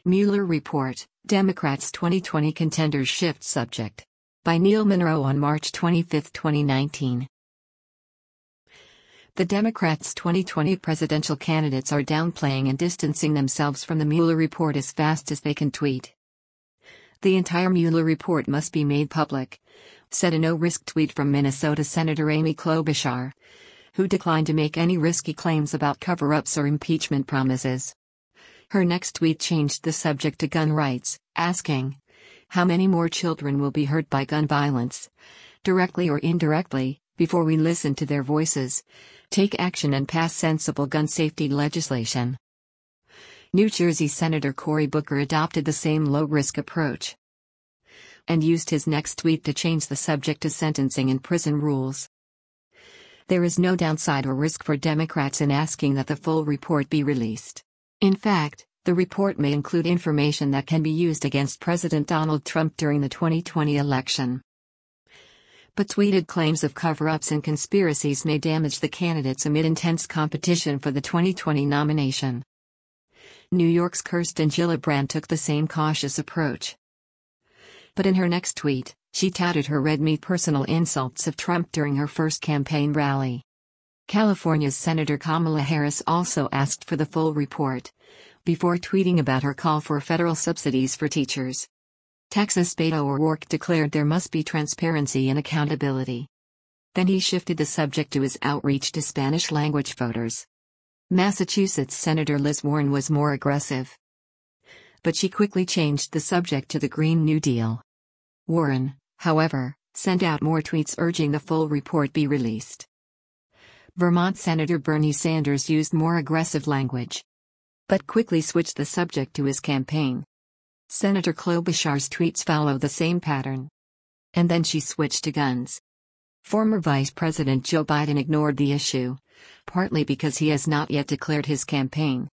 Mueller Report, Democrats' 2020 Contenders Shift Subject. By Neil Monroe on March 25, 2019. The Democrats' 2020 presidential candidates are downplaying and distancing themselves from the Mueller report as fast as they can tweet. The entire Mueller report must be made public, said a no-risk tweet from Minnesota Senator Amy Klobuchar, who declined to make any risky claims about cover-ups or impeachment promises. Her next tweet changed the subject to gun rights, asking, "How many more children will be hurt by gun violence, directly or indirectly, before we listen to their voices, take action and pass sensible gun safety legislation?" New Jersey Senator Cory Booker adopted the same low-risk approach and used his next tweet to change the subject to sentencing and prison rules. There is no downside or risk for Democrats in asking that the full report be released. In fact, the report may include information that can be used against President Donald Trump during the 2020 election. But tweeted claims of cover-ups and conspiracies may damage the candidates amid intense competition for the 2020 nomination. New York's Kirsten Gillibrand took the same cautious approach. But in her next tweet, she touted her red meat personal insults of Trump during her first campaign rally. California's Senator Kamala Harris also asked for the full report, before tweeting about her call for federal subsidies for teachers. Texas' Beto O'Rourke declared there must be transparency and accountability. Then he shifted the subject to his outreach to Spanish-language voters. Massachusetts Senator Liz Warren was more aggressive, but she quickly changed the subject to the Green New Deal. Warren, however, sent out more tweets urging the full report be released. Vermont Senator Bernie Sanders used more aggressive language, but quickly switched the subject to his campaign. Senator Klobuchar's tweets follow the same pattern. And then she switched to guns. Former Vice President Joe Biden ignored the issue, partly because he has not yet declared his campaign,